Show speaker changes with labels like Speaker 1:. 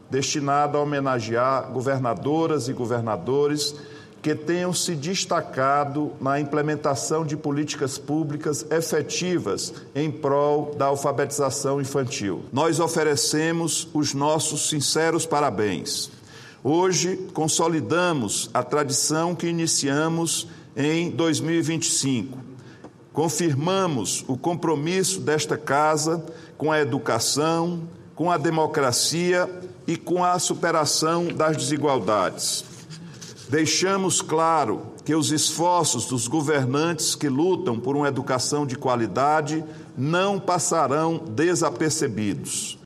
Speaker 1: destinado a homenagear governadoras e governadores que tenham se destacado na implementação de políticas públicas efetivas em prol da alfabetização infantil. Nós oferecemos os nossos sinceros parabéns. Hoje, consolidamos a tradição que iniciamos em 2025. Confirmamos o compromisso desta Casa com a educação, com a democracia e com a superação das desigualdades. Deixamos claro que os esforços dos governantes que lutam por uma educação de qualidade não passarão desapercebidos.